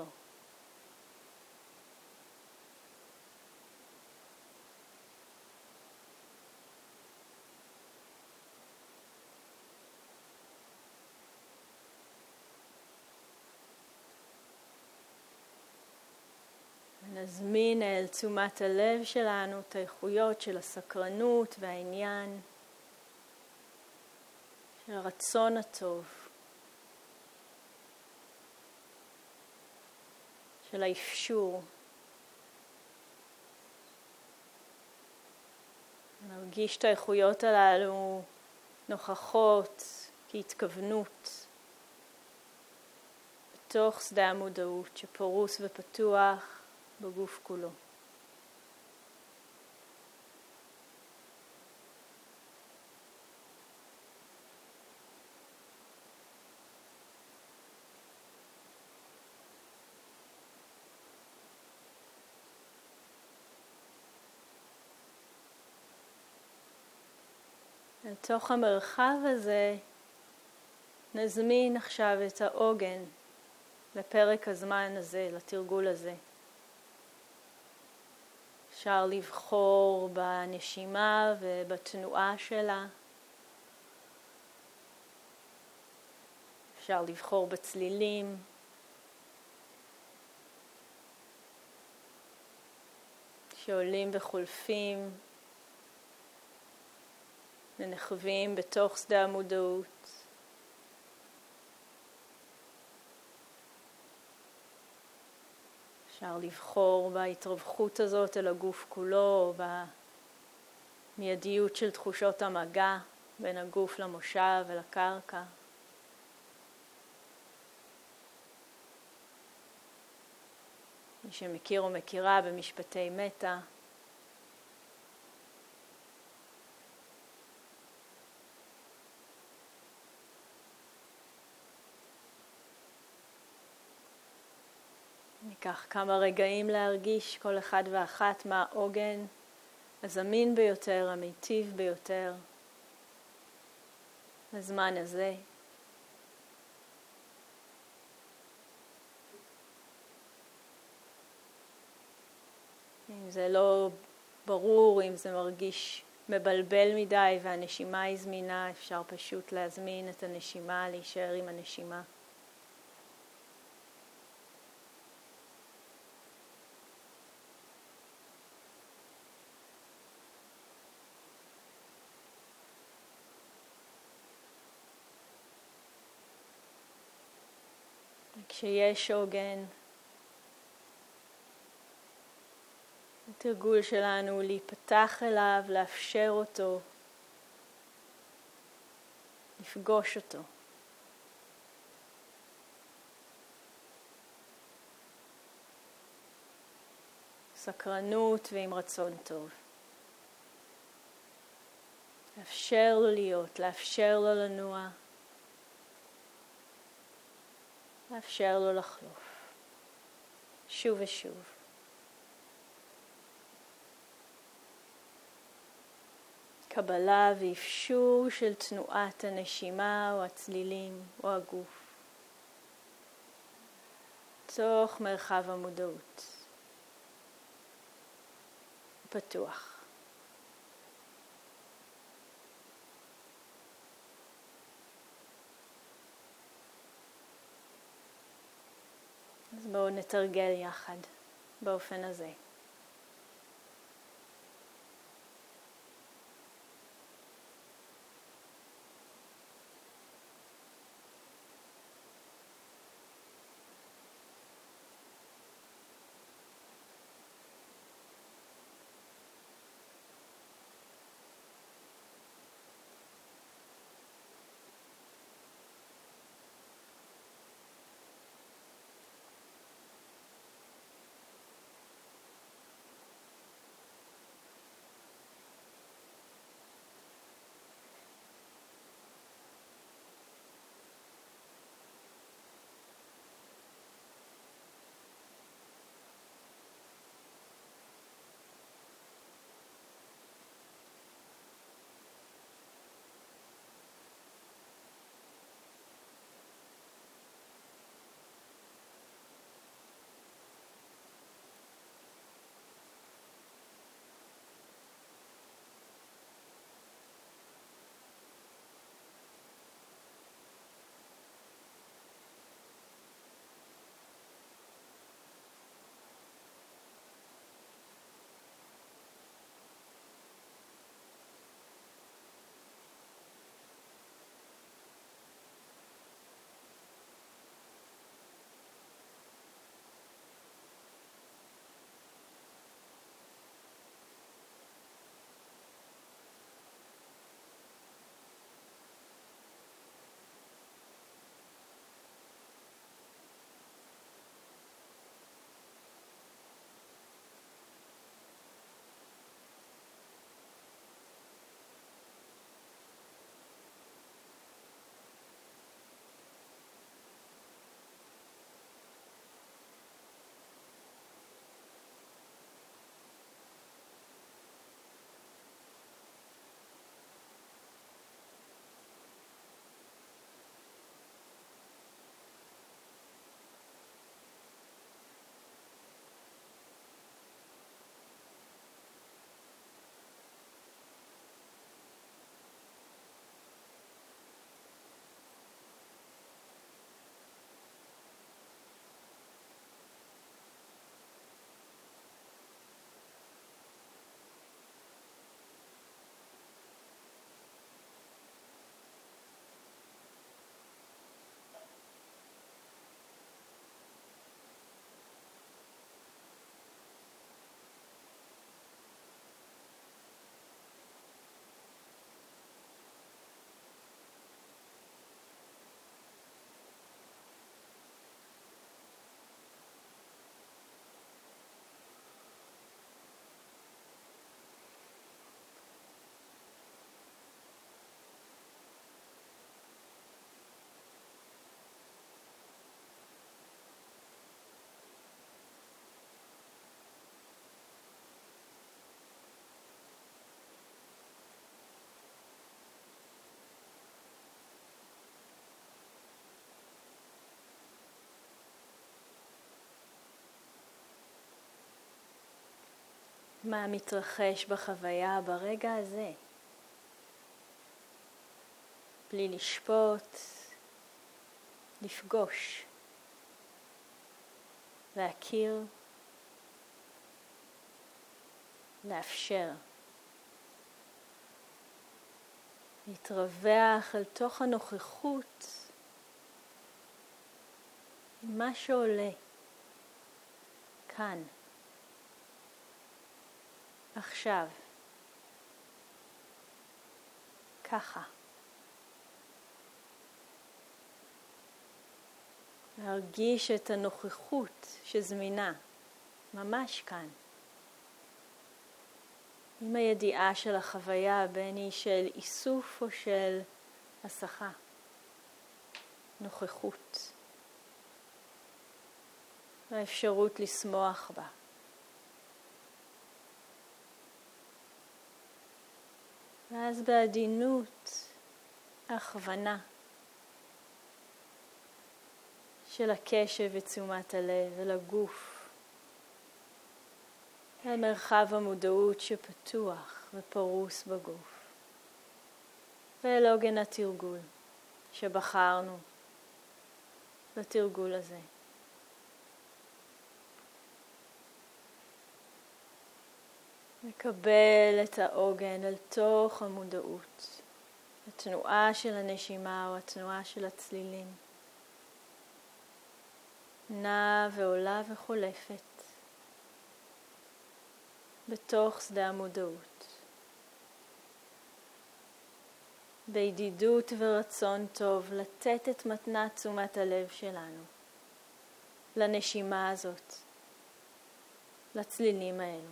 נזמין אל תשומת הלב שלנו את האיכויות של הסקרנות והעניין, של הרצון הטוב, של האפשור. נרגיש את האיכויות הללו נוכחות כהתכוונות בתוך שדה המודעות שפרוס ופתוח בגוף כולו. לתוך המרחב הזה נזמין עכשיו את העוגן לפרק הזמן הזה, לתרגול הזה. אפשר לבחור בנשימה ובתנועה שלה. אפשר לבחור בצלילים. שעולים וחולפים, מנחבים בתוך שדה המודעות. אפשר לבחור בהתרווחות הזאת אל הגוף כולו, או במיידיות של תחושות המגע בין הגוף למושב ולקרקע. מי שמכיר או מכירה במשפטי מטה, ניקח כמה רגעים להרגיש כל אחד ואחת מה העוגן הזמין ביותר, המיטיב ביותר, בזמן הזה. אם זה לא ברור, אם זה מרגיש מבלבל מדי והנשימה היא זמינה, אפשר פשוט להזמין את הנשימה, להישאר עם הנשימה. כשיש עוגן, התרגול שלנו להיפתח אליו, לאפשר אותו, לפגוש אותו. סקרנות ועם רצון טוב. לאפשר לו להיות, לאפשר לו לנוע. לאפשר לו לחלוף. שוב ושוב. קבלה ואפשור של תנועת הנשימה או הצלילים או הגוף. תוך מרחב המודעות. פתוח. אז בואו נתרגל יחד באופן הזה. מה מתרחש בחוויה ברגע הזה. בלי לשפוט, לפגוש, להכיר, לאפשר. להתרווח אל תוך הנוכחות עם מה שעולה כאן, עכשיו, ככה. להרגיש את הנוכחות שזמינה, ממש כאן. עם הידיעה של החוויה, בין היא של איסוף או של הסחה. נוכחות. והאפשרות לשמוח בה. ואז בעדינות, הכוונה של הקשב ותשומת הלב ולגוף. למרחב המודעות שפתוח ופרוס בגוף. ואל עוגן התרגול שבחרנו לתרגול הזה. מקבל את העוגן אל תוך המודעות. התנועה של הנשימה או התנועה של הצלילים. נעה ועולה וחולפת. בתוך שדה המודעות. בידידות ורצון טוב לתת את מתנת תשומת הלב שלנו. לנשימה הזאת. לצלילים האלו.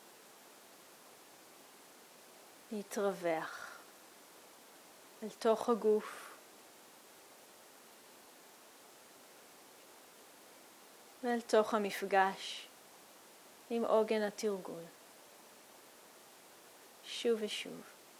להתרווח אל תוך הגוף ואל תוך המפגש עם עוגן התרגול. שוב ושוב.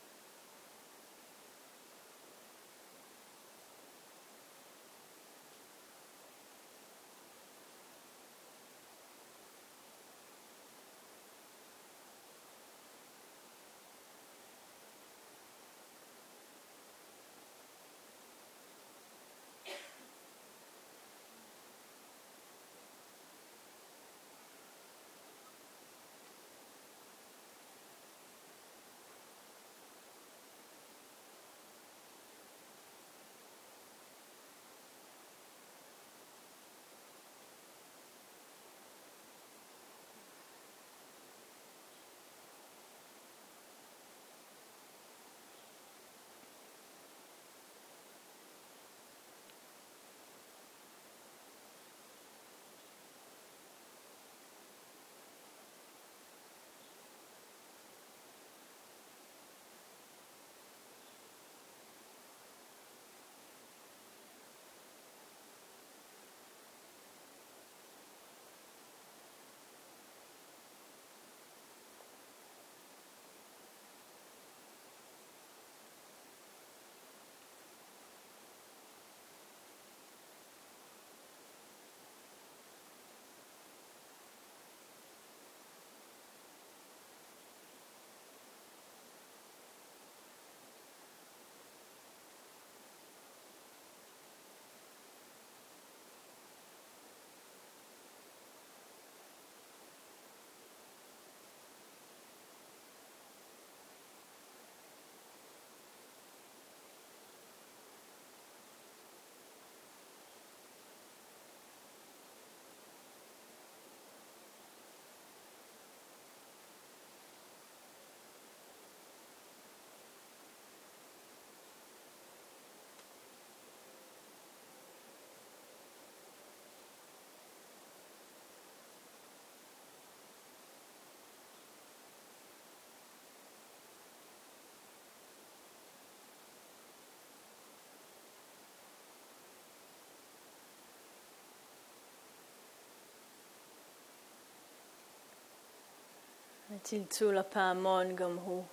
צלצול הפעמון גם הוא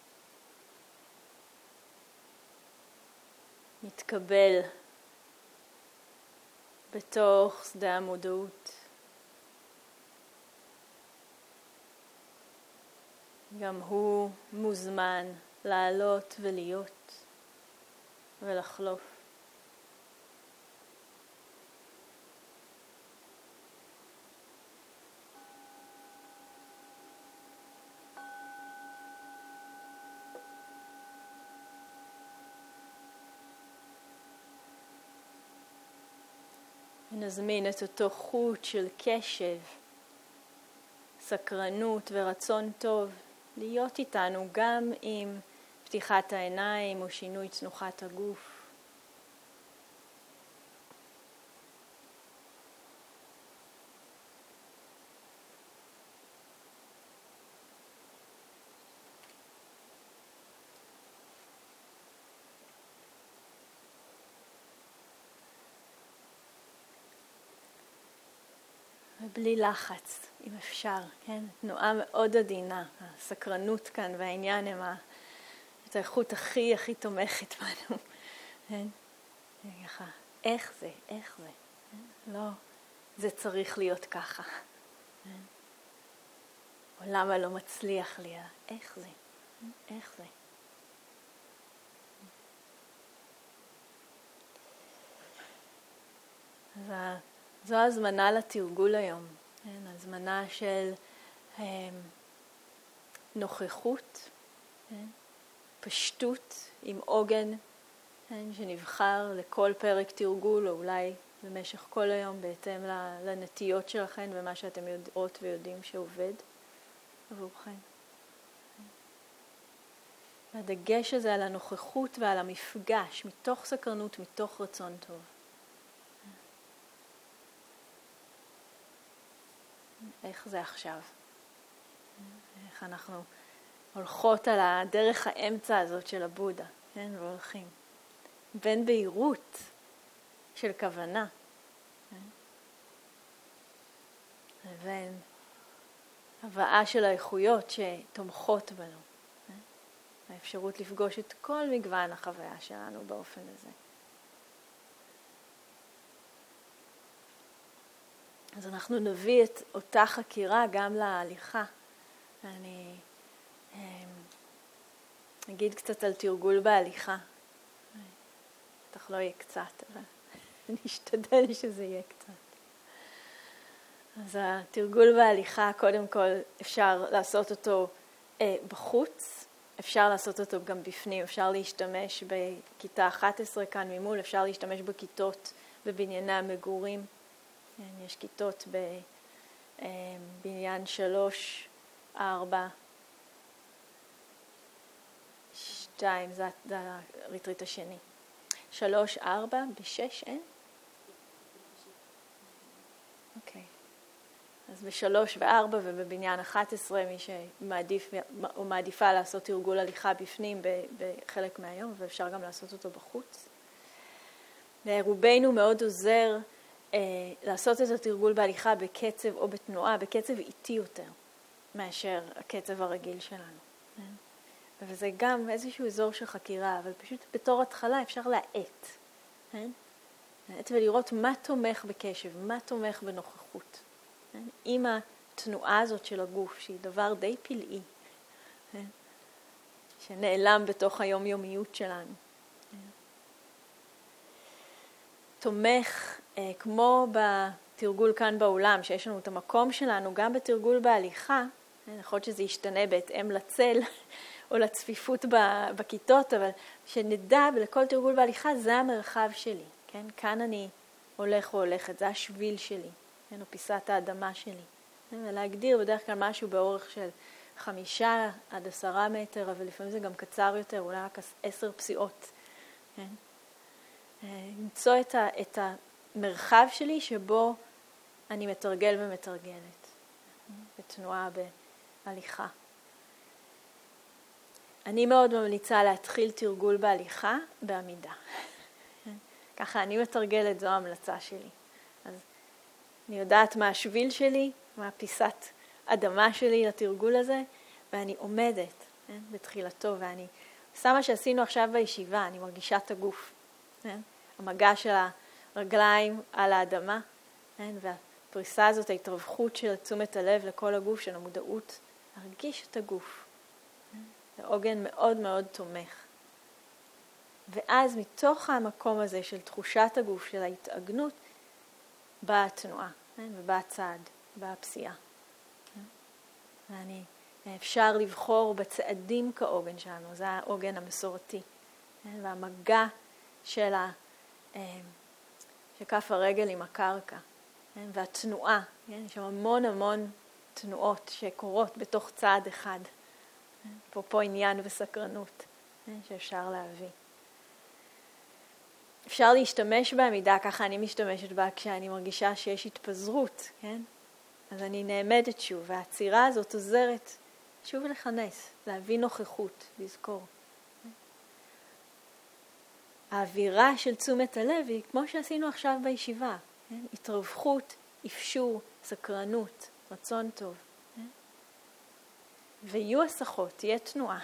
מתקבל בתוך שדה המודעות. גם הוא מוזמן לעלות ולהיות ולחלוף. ונזמין את אותו חוט של קשב, סקרנות ורצון טוב להיות איתנו גם עם פתיחת העיניים או שינוי צנוחת הגוף. ובלי לחץ, אם אפשר, כן? תנועה מאוד עדינה. הסקרנות כאן והעניין הם את האיכות הכי הכי תומכת בנו. כן? ככה, איך זה? איך זה? כן? לא, זה צריך להיות ככה. כן? או למה לא מצליח לי? איך זה? כן? איך זה? אז זו הזמנה לתרגול היום, כן? הזמנה של אה, נוכחות, כן? פשטות עם עוגן, כן? שנבחר לכל פרק תרגול, או אולי במשך כל היום, בהתאם לנטיות שלכם ומה שאתם יודעות ויודעים שעובד עבורכם. והדגש הזה על הנוכחות ועל המפגש, מתוך סקרנות, מתוך רצון טוב. איך זה עכשיו? איך אנחנו הולכות על הדרך האמצע הזאת של הבודה, כן? והולכים. בין בהירות של כוונה, כן? לבין הבאה של האיכויות שתומכות בנו. כן? האפשרות לפגוש את כל מגוון החוויה שלנו באופן הזה. אז אנחנו נביא את אותה חקירה גם להליכה. אני אגיד קצת על תרגול בהליכה. בטח לא יהיה קצת, אבל אני אשתדל שזה יהיה קצת. אז התרגול בהליכה, קודם כל אפשר לעשות אותו אה, בחוץ, אפשר לעשות אותו גם בפנים, אפשר להשתמש בכיתה אחת עשרה כאן ממול, אפשר להשתמש בכיתות בבנייני המגורים. יש כיתות בבניין שלוש, ארבע, שתיים, זה הריטריט השני. שלוש, ארבע, בשש אין? אוקיי. אז בשלוש וארבע ובבניין אחת עשרה, מי שמעדיף או מעדיפה לעשות תרגול הליכה בפנים בחלק מהיום, ואפשר גם לעשות אותו בחוץ. לרובנו מאוד עוזר לעשות את התרגול בהליכה בקצב או בתנועה, בקצב איטי יותר מאשר הקצב הרגיל שלנו. וזה גם איזשהו אזור של חקירה, אבל פשוט בתור התחלה אפשר להעט. להעט ולראות מה תומך בקשב, מה תומך בנוכחות. עם התנועה הזאת של הגוף, שהיא דבר די פלאי, שנעלם בתוך היומיומיות שלנו. תומך, כמו בתרגול כאן באולם, שיש לנו את המקום שלנו, גם בתרגול בהליכה, יכול להיות שזה ישתנה בהתאם לצל או לצפיפות בכיתות, אבל שנדע ולכל תרגול בהליכה זה המרחב שלי. כן? כאן אני הולך או הולכת, זה השביל שלי, כן? או פיסת האדמה שלי. ולהגדיר בדרך כלל משהו באורך של חמישה עד עשרה מטר, אבל לפעמים זה גם קצר יותר, אולי רק עשר פסיעות. כן? למצוא את, ה, את המרחב שלי שבו אני מתרגל ומתרגלת. בתנועה, בהליכה. אני מאוד ממליצה להתחיל תרגול בהליכה בעמידה. ככה אני מתרגלת, זו ההמלצה שלי. אז אני יודעת מה השביל שלי, מה פיסת אדמה שלי לתרגול הזה, ואני עומדת כן, בתחילתו, ואני עושה מה שעשינו עכשיו בישיבה, אני מרגישה את הגוף. כן? המגע של הרגליים על האדמה, כן? והפריסה הזאת, ההתרווחות של תשומת הלב לכל הגוף, של המודעות, להרגיש את הגוף. זה עוגן מאוד מאוד תומך. ואז מתוך המקום הזה של תחושת הגוף, של ההתאגנות, באה התנועה, כן? ובאה הצעד, באה הפסיעה. כן? ואני, אפשר לבחור בצעדים כעוגן שלנו, זה העוגן המסורתי. כן? והמגע של, ה, של כף הרגל עם הקרקע, כן? והתנועה, כן? יש שם המון המון תנועות שקורות בתוך צעד אחד. כן? פה פה עניין וסקרנות, כן? שאפשר להביא. אפשר להשתמש בעמידה, ככה אני משתמשת בה כשאני מרגישה שיש התפזרות, כן? אז אני נעמדת שוב, והעצירה הזאת עוזרת שוב לכנס, להביא נוכחות, לזכור. האווירה של תשומת הלב היא כמו שעשינו עכשיו בישיבה, כן? התרווחות, אפשור, סקרנות, רצון טוב. כן? ויהיו הסחות, תהיה תנועה.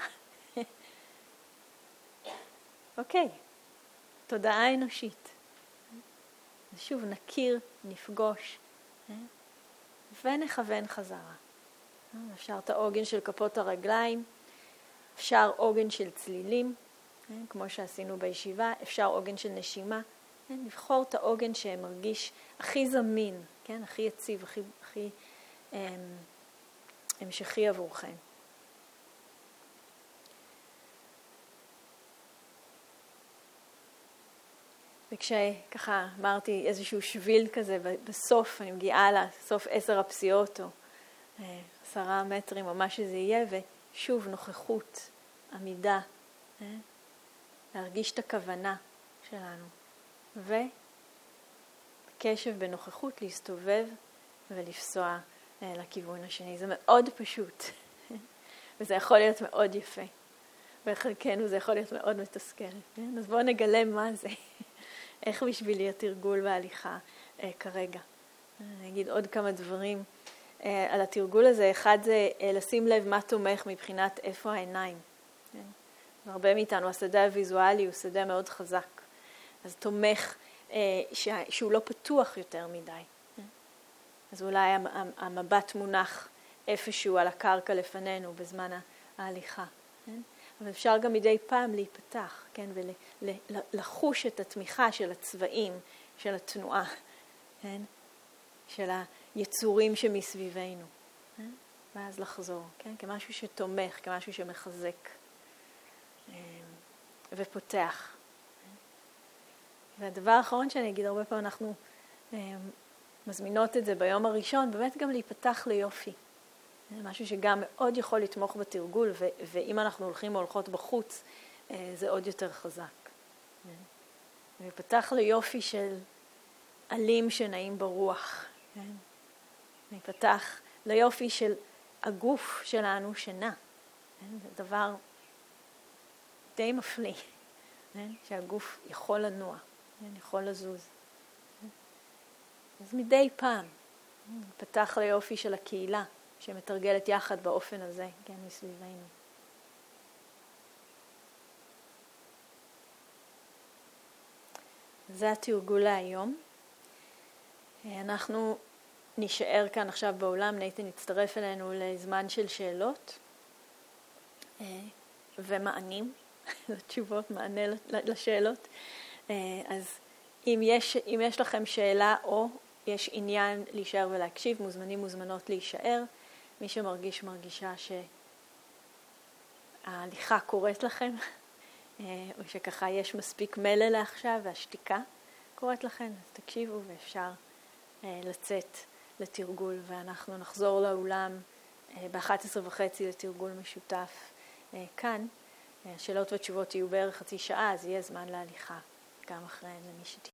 אוקיי. תודעה אנושית. שוב, נכיר, נפגוש, ונכוון חזרה. אפשר את העוגן של כפות הרגליים, אפשר עוגן של צלילים, כמו שעשינו בישיבה, אפשר עוגן של נשימה. לבחור את העוגן שמרגיש הכי זמין, הכי יציב, הכי, הכי המשכי עבורכם. וכשככה אמרתי איזשהו שביל כזה, בסוף אני מגיעה לסוף עשר הפסיעות או עשרה מטרים או מה שזה יהיה, ושוב נוכחות, עמידה, להרגיש את הכוונה שלנו. וקשב בנוכחות להסתובב ולפסוע לכיוון השני. זה מאוד פשוט, וזה יכול להיות מאוד יפה. בחלקנו זה יכול להיות מאוד מתסכל. אז בואו נגלה מה זה. איך בשבילי התרגול וההליכה אה, כרגע. אני אגיד עוד כמה דברים אה, על התרגול הזה. אחד זה אה, לשים לב מה תומך מבחינת איפה העיניים. כן? והרבה מאיתנו, השדה הוויזואלי הוא שדה מאוד חזק. אז תומך אה, ש... שהוא לא פתוח יותר מדי. כן? אז אולי המבט מונח איפשהו על הקרקע לפנינו בזמן ההליכה. כן? אבל אפשר גם מדי פעם להיפתח, כן? ולחוש את התמיכה של הצבעים, של התנועה, כן? של היצורים שמסביבנו. כן? ואז לחזור, כן? כמשהו שתומך, כמשהו שמחזק ופותח. והדבר האחרון שאני אגיד, הרבה פעמים אנחנו מזמינות את זה ביום הראשון, באמת גם להיפתח ליופי. משהו שגם מאוד יכול לתמוך בתרגול, ו- ואם אנחנו הולכים או הולכות בחוץ, זה עוד יותר חזק. ופתח ליופי של עלים שנעים ברוח. ופתח ליופי של הגוף שלנו שנע. זה דבר די מפליא, שהגוף יכול לנוע, יכול לזוז. אז מדי פעם, פתח ליופי של הקהילה, שמתרגלת יחד באופן הזה, כן, מסביבנו. זה התרגול להיום. אנחנו נשאר כאן עכשיו באולם, נייתן יצטרף אלינו לזמן של שאלות ומענים, תשובות, מענה לשאלות. אז אם יש, אם יש לכם שאלה או יש עניין להישאר ולהקשיב, מוזמנים מוזמנות להישאר. מי שמרגיש מרגישה שההליכה קוראת לכם, או שככה יש מספיק מלא לעכשיו והשתיקה קוראת לכם, אז תקשיבו ואפשר לצאת לתרגול, ואנחנו נחזור לאולם ב-אחת עשרה וחצי לתרגול משותף כאן. השאלות ותשובות יהיו בערך חצי שעה, אז יהיה זמן להליכה גם אחריהן למי שתהיה.